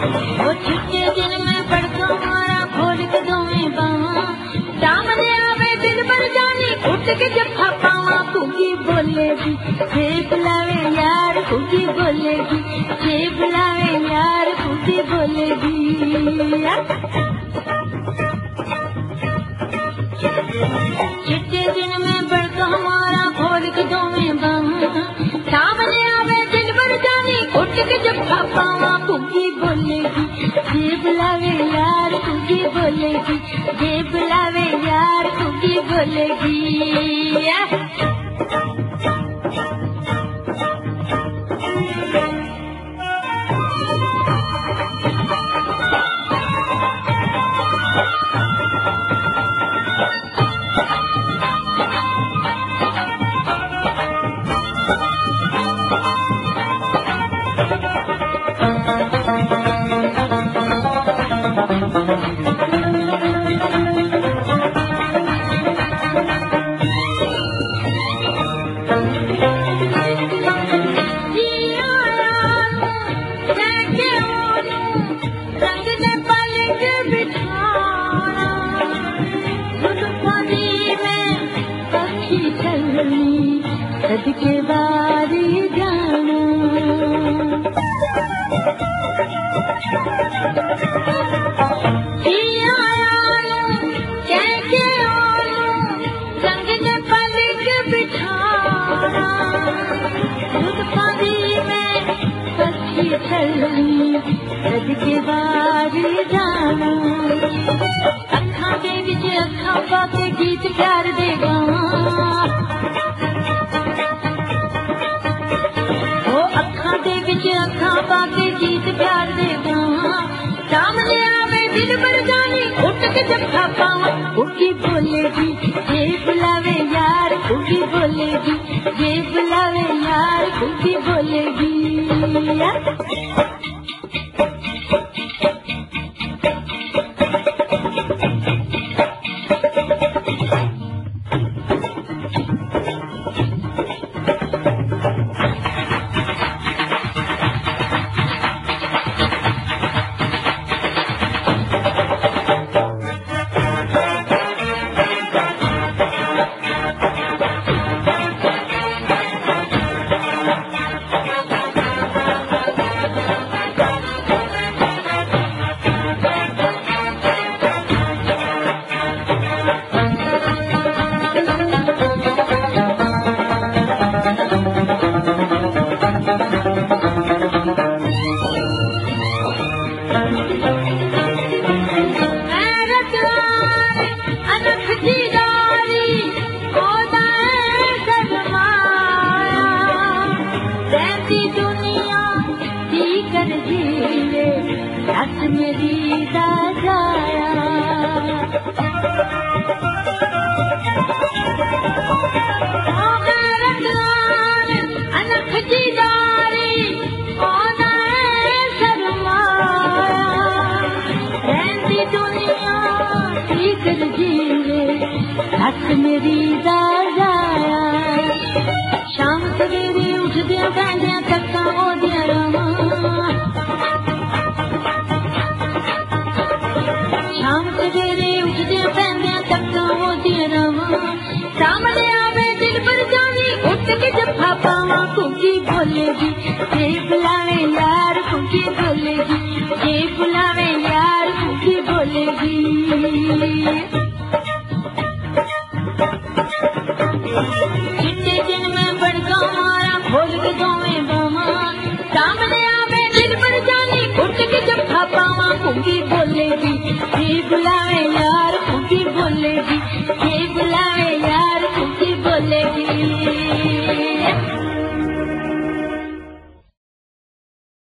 वो छुट्टे दिन में बड़का मारा खोल के दोवें बावा, सामने आवे दिल भर जानी उठ के जफा पावा। कुकी बोलेगी जे बुलावे यार, कुकी बोलेगी जे बुलावे यार, कुकी बोलेगी। छुट्टे दिन में बड़का मारा खोल के दोवें बावा, सामने आवे दिल भर जानी उठ के जफा पावा। कुकी बोलेगी जे बुलावे यार, कुकी बोलेगी जे बुलावे यार, कुकी बोलेगी। सदके बारी जाना कैसे संग ने पलक बिठाना, दूध पानी में पक्षी चलनी सदके बारी जाना। अखा के विच अखा पाके गीत प्यार देगा, अखा पाके गीत प्यार देगा। सामने आवे दिल भर जानी उठ के जफा पावा। कुकी बोलेगी जे बुलावे यार, कुकी बोलेगी जे बुलावे यार, कुकी बोलेगी। मेरी दाजाया अनख जी दारी सरमाया, रहती दुनिया ठीक जीवे हथ मेरी दाजाया। शाम सवेरे उठदिया बहदिया तक ओदिया रवा, शाम सवेरे उठदिया बहदिया तक ओदिया रवा। सामने आवे दिल पर जानी उठ के जफा पावा। कुकी बोलेगी जे बुलावे यार, कुकी बोलेगी जे बुलावे यार, कुकी बोलेगी। चिट्टे दिन में बड़का मारा खोल के दोवें बावा, सामने आवे दिल पर जानी उठ के जफा पावा। कुकी बोलेगी जे बुलावे यार, कुकी बोलेगी जे बुलावे